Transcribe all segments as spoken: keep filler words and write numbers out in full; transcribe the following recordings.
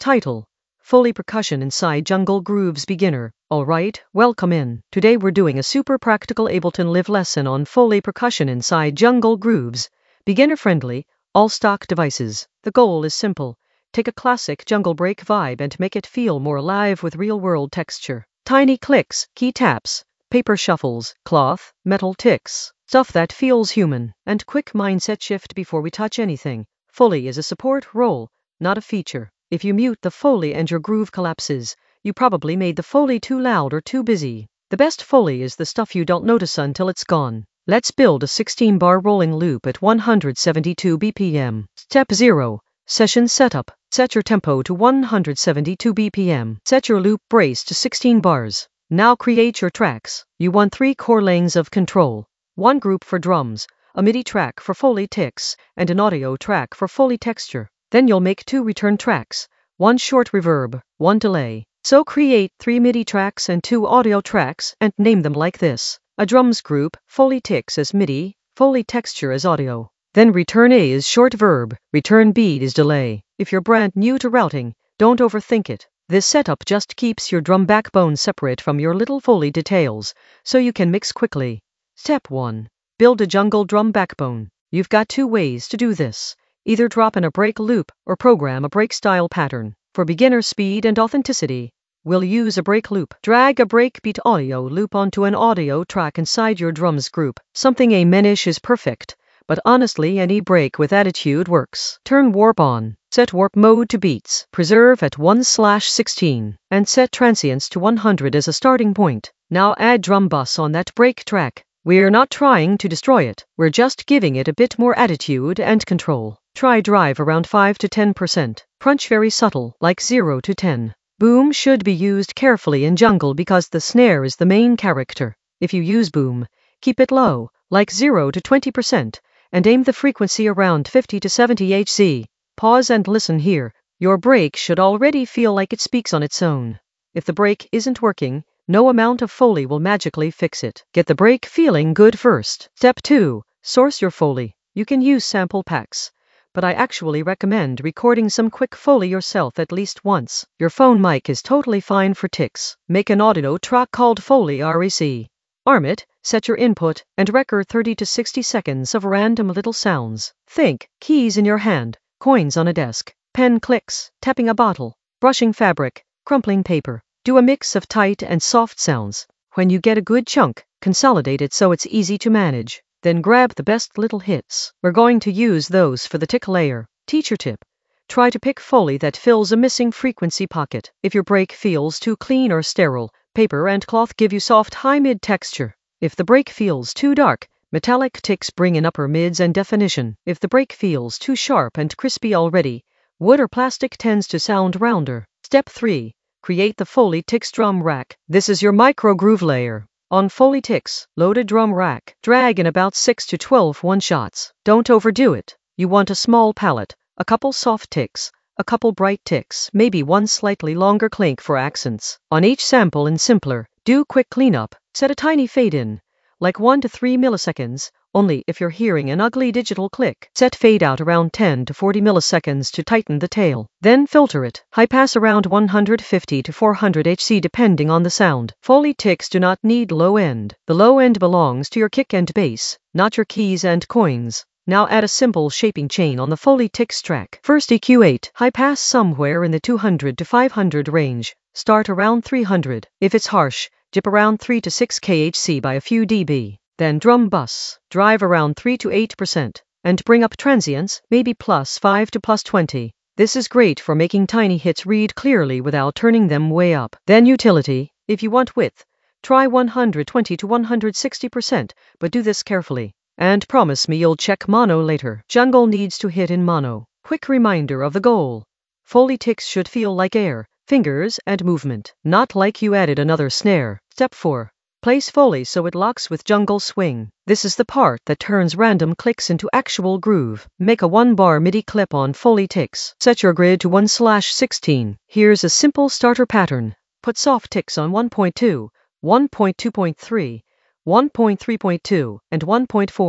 Title: Foley Percussion Inside Jungle Grooves Beginner. Alright, welcome in. Today we're doing a super practical Ableton Live lesson on Foley Percussion Inside Jungle Grooves. Beginner friendly, all stock devices. The goal is simple. Take a classic jungle break vibe and make it feel more alive with real-world texture. Tiny clicks, key taps, paper shuffles, cloth, metal ticks. Stuff that feels human. And quick mindset shift before we touch anything. Foley is a support role, not a feature. If you mute the Foley and your groove collapses, you probably made the Foley too loud or too busy. The best Foley is the stuff you don't notice until it's gone. Let's build a sixteen bar rolling loop at one hundred seventy-two B P M. Step zero. Session setup. Set your tempo to one hundred seventy-two B P M. Set your loop brace to sixteen bars. Now create your tracks. You want three core lanes of control. One group for drums, a MIDI track for Foley ticks, and an audio track for Foley texture. Then you'll make two return tracks, one short reverb, one delay. So create three MIDI tracks and two audio tracks and name them like this. A drums group, Foley ticks as MIDI, Foley texture as audio. Then return A is short verb, return B is delay. If you're brand new to routing, don't overthink it. This setup just keeps your drum backbone separate from your little Foley details, so you can mix quickly. Step one. Build a jungle drum backbone. You've got two ways to do this. Either drop in a break loop or program a break style pattern. For beginner speed and authenticity, we'll use a break loop. Drag a breakbeat audio loop onto an audio track inside your drums group. Something amenish is perfect, but honestly any break with attitude works. Turn warp on. Set warp mode to beats. Preserve at one slash sixteen. And set transients to one hundred as a starting point. Now add drum bus on that break track. We're not trying to destroy it, we're just giving it a bit more attitude and control. Try drive around five to ten percent. Crunch very subtle, like zero to ten. Boom should be used carefully in jungle because the snare is the main character. If you use boom, keep it low, like zero to twenty percent, and aim the frequency around fifty to seventy hertz. Pause and listen here. Your break should already feel like it speaks on its own. If the break isn't working, no amount of Foley will magically fix it. Get the break feeling good first. Step two. Source your Foley. You can use sample packs, but I actually recommend recording some quick Foley yourself at least once. Your phone mic is totally fine for ticks. Make an audio track called Foley rec. Arm it, set your input, and record thirty to sixty seconds of random little sounds. Think, keys in your hand, coins on a desk, pen clicks, tapping a bottle, brushing fabric, crumpling paper. Do a mix of tight and soft sounds. When you get a good chunk, consolidate it so it's easy to manage. Then grab the best little hits. We're going to use those for the tick layer. Teacher tip. Try to pick Foley that fills a missing frequency pocket. If your break feels too clean or sterile, paper and cloth give you soft high-mid texture. If the break feels too dark, metallic ticks bring in upper mids and definition. If the break feels too sharp and crispy already, wood or plastic tends to sound rounder. Step three. Create the Foley ticks drum rack. This is your micro groove layer. On Foley ticks, load a drum rack. Drag in about six to twelve one-shots. Don't overdo it. You want a small palette, a couple soft ticks, a couple bright ticks, maybe one slightly longer clink for accents. On each sample and simpler, do quick cleanup. Set a tiny fade in, like one to three milliseconds, only if you're hearing an ugly digital click. Set fade out around ten to forty milliseconds to tighten the tail. Then filter it. High pass around one hundred fifty to four hundred hertz depending on the sound. Foley ticks do not need low end. The low end belongs to your kick and bass, not your keys and coins. Now add a simple shaping chain on the Foley ticks track. First E Q eight. High pass somewhere in the two hundred to five hundred range. Start around three hundred. If it's harsh, dip around three to six kilohertz by a few dB. Then drum bus, drive around three to eight percent, and bring up transients, maybe plus five to plus twenty. This is great for making tiny hits read clearly without turning them way up. Then utility, if you want width, try one hundred twenty to one hundred sixty percent, but do this carefully. And promise me you'll check mono later. Jungle needs to hit in mono. Quick reminder of the goal. Foley ticks should feel like air, fingers, and movement, not like you added another snare. Step four. Place Foley so it locks with jungle swing. This is the part that turns random clicks into actual groove. Make a one-bar MIDI clip on Foley ticks. Set your grid to one slash sixteen. Here's a simple starter pattern. Put soft ticks on one point two, one point two point three, one point three point two, and one point four.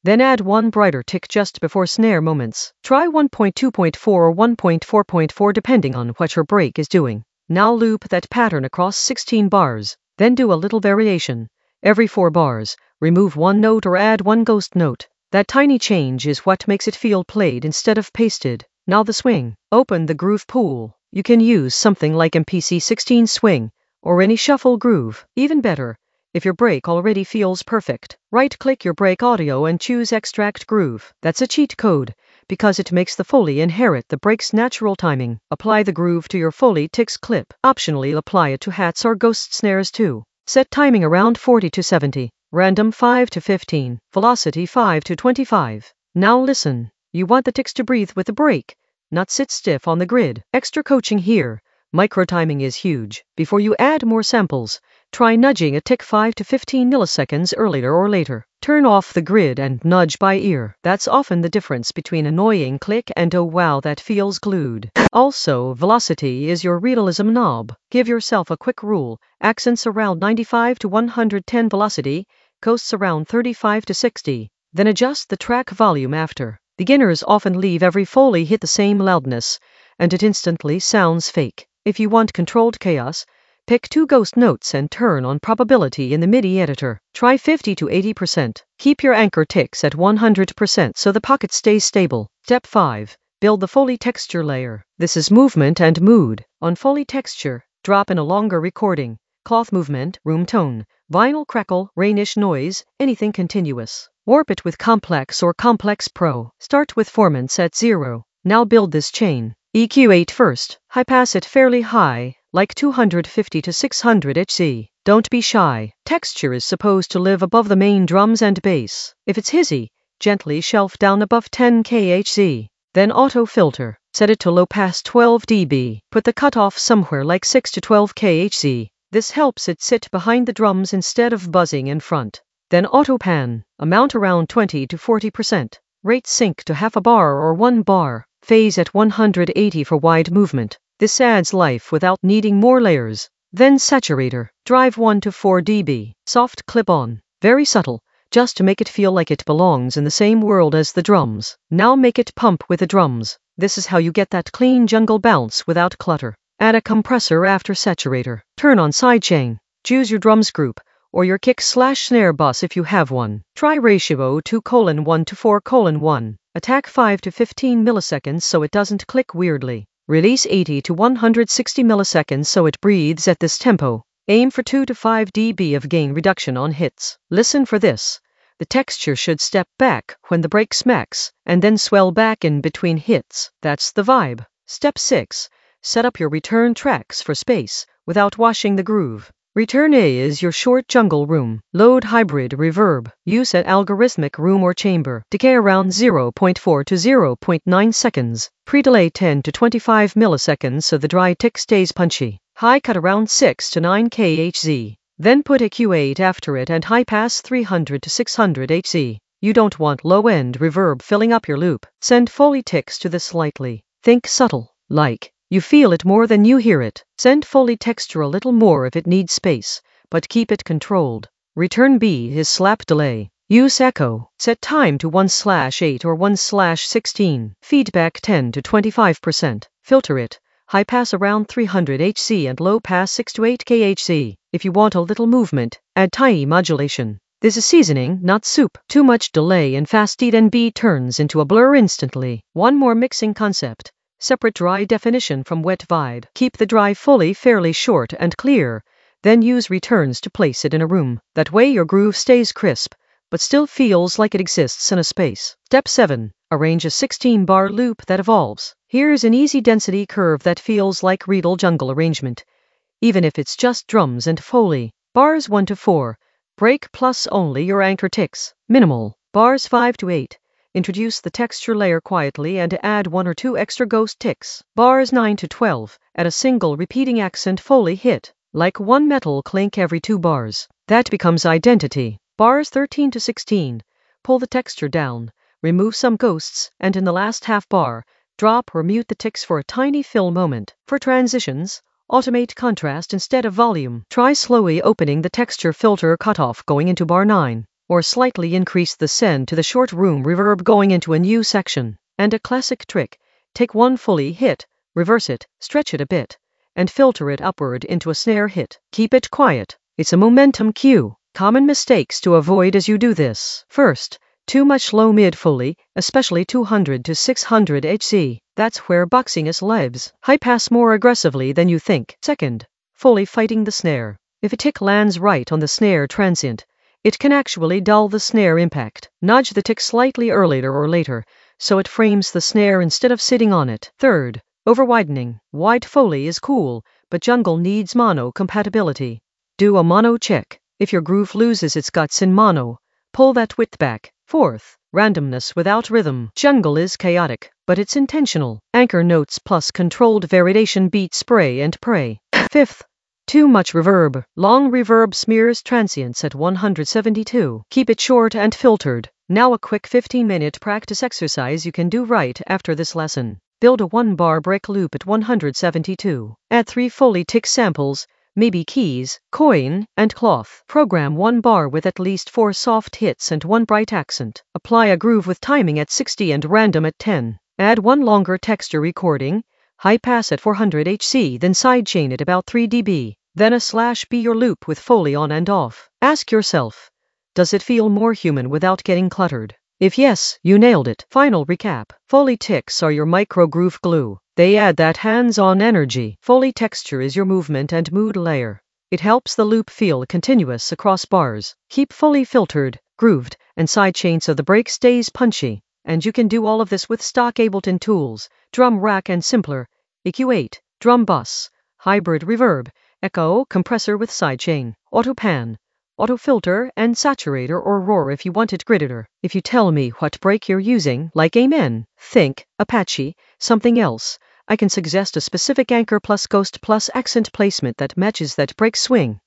Then add one brighter tick just before snare moments. Try one point two point four or one point four point four depending on what your break is doing. Now loop that pattern across sixteen bars. Then do a little variation. Every four bars, remove one note or add one ghost note. That tiny change is what makes it feel played instead of pasted. Now the swing. Open the groove pool. You can use something like M P C sixteen Swing, or any shuffle groove. Even better, if your break already feels perfect, right-click your break audio and choose Extract Groove. That's a cheat code, because it makes the Foley inherit the break's natural timing. Apply the groove to your Foley Ticks clip. Optionally apply it to hats or ghost snares too. Set timing around forty to seventy. Random five to fifteen. Velocity five to twenty-five. Now listen. You want the ticks to breathe with the break, not sit stiff on the grid. Extra coaching here. Micro-timing is huge. Before you add more samples, try nudging a tick five to fifteen milliseconds earlier or later. Turn off the grid and nudge by ear. That's often the difference between annoying click and oh wow that feels glued. Also, velocity is your realism knob. Give yourself a quick rule. Accents around ninety-five to one hundred ten velocity, coasts around thirty-five to sixty. Then adjust the track volume after. Beginners often leave every Foley hit the same loudness, and it instantly sounds fake. If you want controlled chaos, pick two ghost notes and turn on probability in the MIDI editor. Try fifty to eighty percent. Keep your anchor ticks at one hundred percent so the pocket stays stable. Step five. Build the Foley texture layer. This is movement and mood. On Foley texture, drop in a longer recording, cloth movement, room tone, vinyl crackle, rainish noise, anything continuous. Warp it with Complex or Complex Pro. Start with formants at zero. Now build this chain. E Q eight first. High pass it fairly high, like two hundred fifty to six hundred hertz. Don't be shy. Texture is supposed to live above the main drums and bass. If it's hizzy, gently shelf down above ten kilohertz. Then auto filter. Set it to low pass twelve decibels. Put the cutoff somewhere like six to twelve kilohertz. This helps it sit behind the drums instead of buzzing in front. Then auto pan. Amount around twenty to forty percent. Rate sync to half a bar or one bar. Phase at one hundred eighty for wide movement. This adds life without needing more layers. Then saturator. Drive one to four decibels. Soft clip-on. Very subtle, just to make it feel like it belongs in the same world as the drums. Now make it pump with the drums. This is how you get that clean jungle bounce without clutter. Add a compressor after saturator. Turn on sidechain. Choose your drums group, or your kick slash snare bus if you have one. Try ratio two colon one to four colon one. Attack five to fifteen milliseconds so it doesn't click weirdly. Release eighty to one hundred sixty milliseconds so it breathes at this tempo. Aim for two to five decibels of gain reduction on hits. Listen for this. The texture should step back when the break smacks, and then swell back in between hits. That's the vibe. Step six. Set up your return tracks for space, without washing the groove. Return A is your short jungle room. Load hybrid reverb. Use at algorithmic room or chamber. Decay around zero point four to zero point nine seconds. Pre-delay ten to twenty-five milliseconds so the dry tick stays punchy. High cut around six to nine kilohertz. Then put a Q eight after it and high pass three hundred to six hundred hertz. You don't want low-end reverb filling up your loop. Send Foley ticks to this slightly. Think subtle, like you feel it more than you hear it. Send Foley texture a little more if it needs space, but keep it controlled. Return B is slap delay. Use echo. Set time to one slash eight or one slash sixteen. Feedback ten to twenty-five percent. Filter it. High pass around three hundred hertz and low pass six to eight kilohertz. If you want a little movement, add tiny modulation. This is seasoning, not soup. Too much delay and fast D then B turns into a blur instantly. One more mixing concept. Separate dry definition from wet vibe. Keep the dry Foley fairly short and clear, then use returns to place it in a room. That way your groove stays crisp, but still feels like it exists in a space. Step seven. Arrange a sixteen bar loop that evolves. Here's an easy density curve that feels like real jungle arrangement, even if it's just drums and Foley. Bars one to four. Break plus only your anchor ticks. Minimal. Bars five to eight. Introduce the texture layer quietly and add one or two extra ghost ticks. Bars nine to twelve. Add a single repeating accent Foley hit, like one metal clink every two bars. That becomes identity. Bars thirteen to sixteen. Pull the texture down, remove some ghosts, and in the last half bar, drop or mute the ticks for a tiny fill moment. For transitions, automate contrast instead of volume. Try slowly opening the texture filter cutoff going into bar nine. or slightly increase the send to the short room reverb going into a new section. And a classic trick, take one fully hit, reverse it, stretch it a bit, and filter it upward into a snare hit. Keep it quiet. It's a momentum cue. Common mistakes to avoid as you do this. First, too much low mid fully, especially two hundred to six hundred hertz. That's where boxiness lives. High pass more aggressively than you think. Second, fully fighting the snare. If a tick lands right on the snare transient, it can actually dull the snare impact. Nudge the tick slightly earlier or later, so it frames the snare instead of sitting on it. Third, over-widening. Wide foley is cool, but jungle needs mono compatibility. Do a mono check. If your groove loses its guts in mono, pull that width back. Fourth, randomness without rhythm. Jungle is chaotic, but it's intentional. Anchor notes plus controlled variation beat spray and pray. Fifth, too much reverb. Long reverb smears transients at one hundred seventy-two. Keep it short and filtered. Now a quick fifteen minute practice exercise you can do right after this lesson. Build a one bar break loop at one hundred seventy-two. Add three Foley tick samples, maybe keys, coin, and cloth. Program one bar with at least four soft hits and one bright accent. Apply a groove with timing at sixty and random at ten. Add one longer texture recording, high pass at four hundred hertz, then sidechain at about three decibels. Then a slash B your loop with Foley on and off. Ask yourself, does it feel more human without getting cluttered? If yes, you nailed it. Final recap. Foley ticks are your micro groove glue. They add that hands-on energy. Foley texture is your movement and mood layer. It helps the loop feel continuous across bars. Keep Foley filtered, grooved, and sidechain so the break stays punchy. And you can do all of this with stock Ableton tools, drum rack and simpler, E Q eight, drum bus, hybrid reverb, echo, compressor with sidechain, auto pan, auto filter, and saturator or roar if you want it grittier. If you tell me what break you're using, like Amen, Think, Apache, something else, I can suggest a specific anchor plus ghost plus accent placement that matches that break swing.